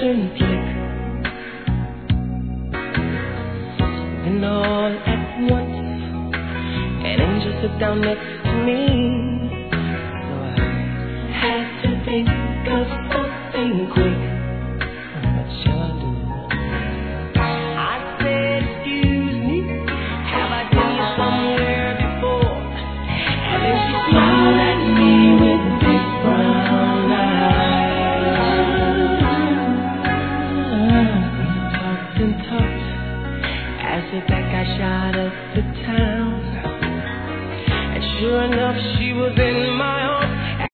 lantern flick, and all at once an angel sit down next to me. So I had to think of something quick. What shall I do? I said, excuse me, have I seen you somewhere before? And then she smiled at me with big brown eyes. We talked and talked as if that guy shot up the town. And sure enough, she was in my arms.